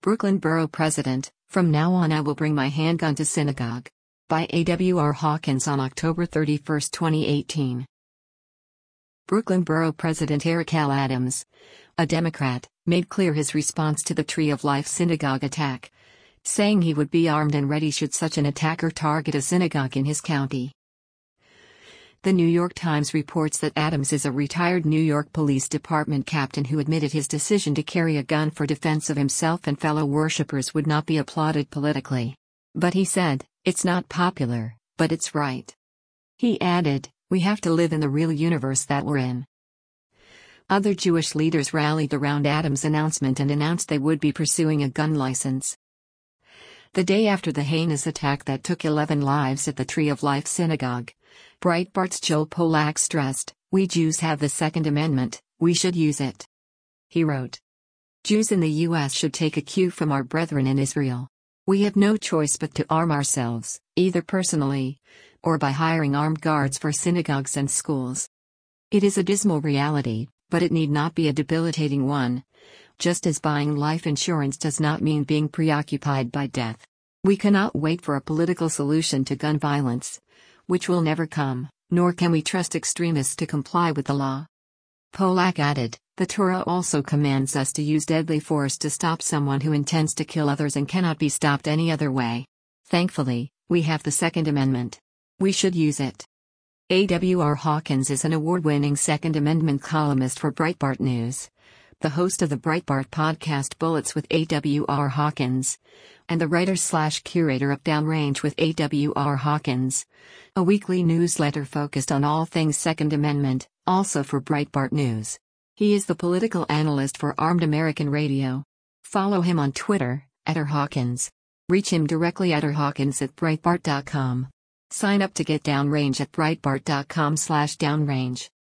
Brooklyn Borough President, "From now on I will bring my handgun to synagogue." By A.W.R. Hawkins on October 31, 2018. Brooklyn Borough President Eric L. Adams, a Democrat, made clear his response to the Tree of Life synagogue attack, saying he would be armed and ready should such an attacker target a synagogue in his county. The New York Times reports that Adams is a retired New York Police Department captain who admitted his decision to carry a gun for defense of himself and fellow worshippers would not be applauded politically. But he said, "It's not popular, but it's right." He added, "We have to live in the real universe that we're in." Other Jewish leaders rallied around Adams' announcement and announced they would be pursuing a gun license. The day after the heinous attack that took 11 lives at the Tree of Life synagogue, Breitbart's Joel Pollack stressed, "We Jews have the Second Amendment, we should use it." He wrote, "Jews in the U.S. should take a cue from our brethren in Israel. We have no choice but to arm ourselves, either personally, or by hiring armed guards for synagogues and schools. It is a dismal reality, but it need not be a debilitating one. Just as buying life insurance does not mean being preoccupied by death. We cannot wait for a political solution to gun violence, which will never come, nor can we trust extremists to comply with the law." Pollack added, "The Torah also commands us to use deadly force to stop someone who intends to kill others and cannot be stopped any other way. Thankfully, we have the Second Amendment. We should use it." A.W.R. Hawkins is an award-winning Second Amendment columnist for Breitbart News, the host of the Breitbart podcast Bullets with A.W.R. Hawkins, and the writer/curator of Downrange with A.W.R. Hawkins, a weekly newsletter focused on all things Second Amendment, also for Breitbart News. He is the political analyst for Armed American Radio. Follow him on Twitter, @RHawkins. Reach him directly at rhawkins@breitbart.com. Sign up to get Downrange at breitbart.com/downrange.